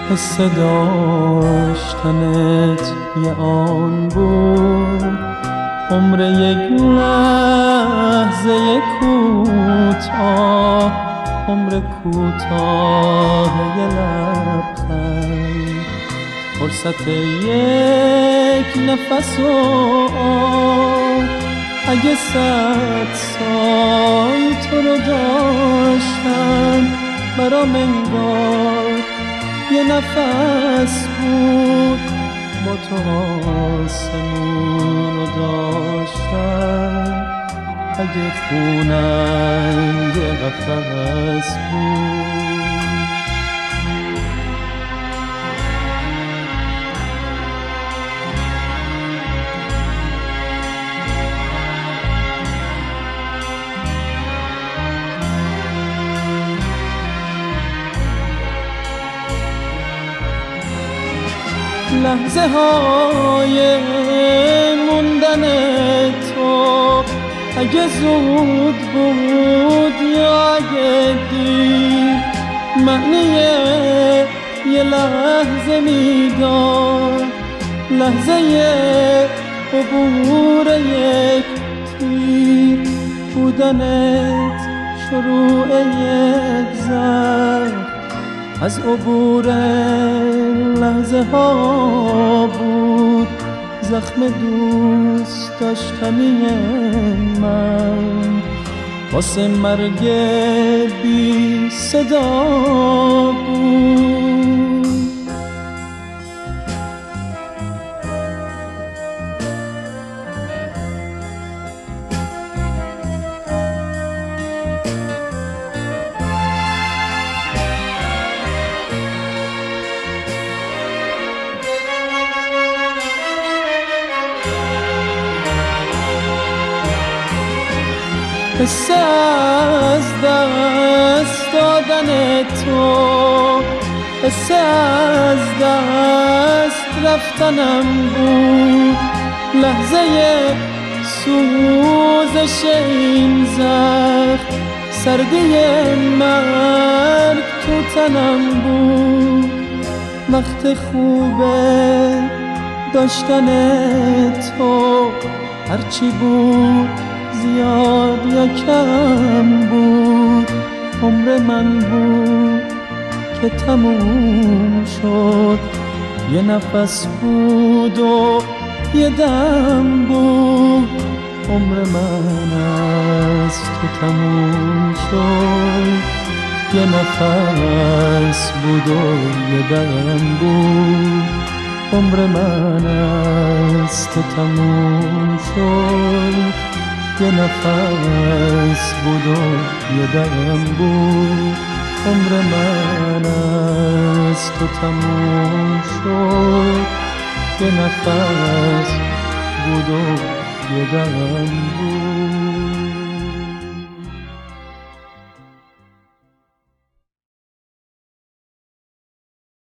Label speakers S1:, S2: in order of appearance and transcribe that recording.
S1: حس داشتنت یه آن بود، عمر یک لحظه کوتاه، عمر کوتاه یه لبخند، فرصت یک نفس و آه. اگه 100 سال تو رو داشتم برام انگار یه نفس بود، با تو آسمون رو داشتم اگه خونم یه قفس بود. لحظه های موندن تو اگه زود بود یا اگه دیر، معنی یه لحظه میداد، لحظه عبور یک تیر بودنت، شروع یک زخم از عبور لحظه ها بود، زخم دوست داشتنی من واسه مرگ بی صدا بود. حس از دست دادن تو، حس از دست رفتنم بود، لحظه سوزش این زخم، سردی مرگ تو تنم بود. وقت خوبه داشتن تو، هرچی بود زیاد یا کم بود، عمر من بود که تموم شد، یه نفس بود و یه دم بود، عمر من از تو تموم شد، یه نفس بود و یه دم بود، عمر من از تو تموم شد، یه نفس بود و یه دم بود، عمر من از تو تموم شد، یه نفس بود و یه دم بود.